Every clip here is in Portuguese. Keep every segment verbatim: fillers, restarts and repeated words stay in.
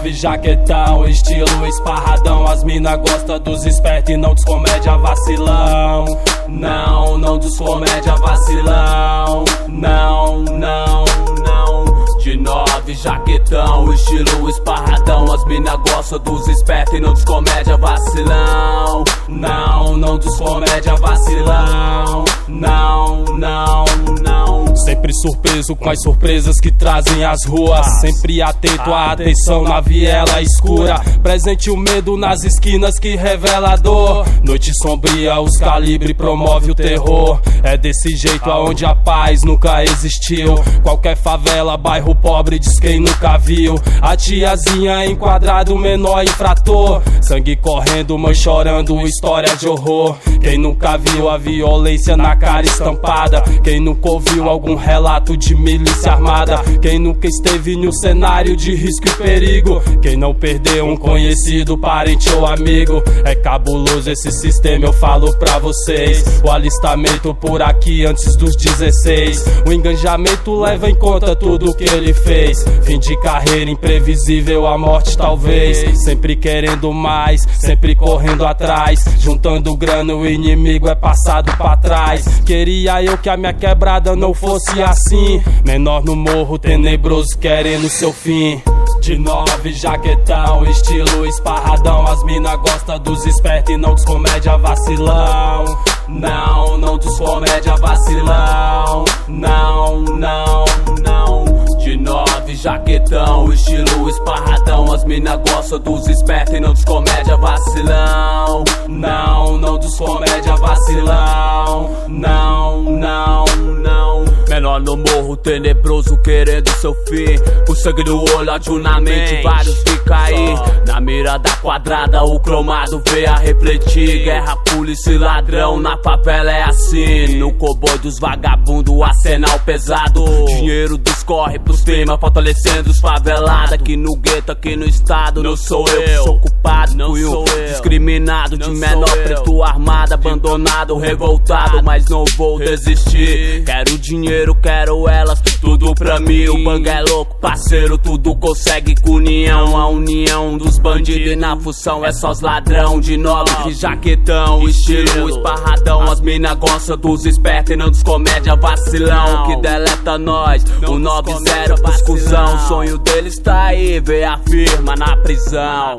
nove, jaquetão, estilo esparradão. As mina gosta dos espertos e não dos comédia vacilão. Não, não dos comédia vacilão. Não, não, não. De nove, jaquetão, estilo esparradão. As mina gosta dos espertos e não dos comédia vacilão. Não, não dos comédia vacilão. Não, não, não. Sempre surpreso com as surpresas que trazem as ruas. Sempre atento à atenção na viela escura. Presente o medo nas esquinas que revela a dor. Noite sombria, os calibre promove o terror. É desse jeito aonde a paz nunca existiu. Qualquer favela, bairro pobre, diz quem nunca viu. A tiazinha enquadrado, menor infrator. Sangue correndo, mãe chorando, história de horror. Quem nunca viu a violência na cara estampada? Quem nunca ouviu algum relato de milícia armada? Quem nunca esteve em um cenário de risco e perigo? Quem não perdeu um conhecido, parente ou amigo? É cabuloso esse sistema, eu falo pra vocês. O alistamento por aqui antes dos dezesseis. O engajamento leva em conta tudo que ele fez. Fim de carreira imprevisível, a morte talvez. Sempre querendo mais, sempre correndo atrás. Juntando grana, o inimigo é passado pra trás. Queria eu que a minha quebrada não fosse assim. Menor no morro, tenebroso, querendo seu fim. De nove, jaquetão, estilo esparradão. As mina gosta dos espertos e não dos comédia vacilão. Não, não dos comédia vacilão. Não, não, não. De nove, jaquetão, estilo esparradão. As mina gosta dos espertos e não dos comédia vacilão. Não, não dos comédia vacilão. Não, não, não. Menor no morro, tenebroso, querendo seu fim. O sangue no olho, ódio na mente, vários fica aí. Na mira da quadrada, o cromado veio a refletir. Guerra, polícia e ladrão, na favela é assim. No cowboy dos vagabundos, arsenal pesado. Dinheiro discorre pros clima, fortalecendo os favelados. Aqui no gueto, aqui no estado, não sou eu que sou culpado. Não fui um discriminado, de menor preto armado, abandonado, revoltado, mas não vou desistir. Quero dinheiro, quero elas, tudo pra mim. O bang é louco, parceiro, tudo consegue com união. A união dos bandidos e na função é só os ladrão. De nove, jaquetão, estilo esparradão. As mina gostam dos espertos e não dos comédia vacilão. Que deleta nós, o nove zero pros cuzão. O sonho deles tá aí, vê a firma na prisão.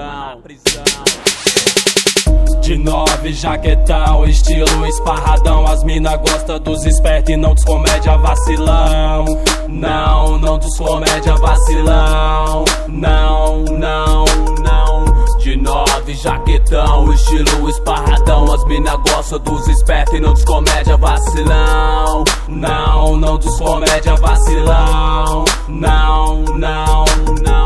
De nove, jaquetão, estilo esparradão. As mina gosta dos espertos e não dos comédia vacilão. Não, não dos comédia vacilão. Não, não, não. De nove, jaquetão, estilo esparradão. As mina gosta dos espertos e não dos comédia vacilão. Não, não dos comédia vacilão. Não, não, não.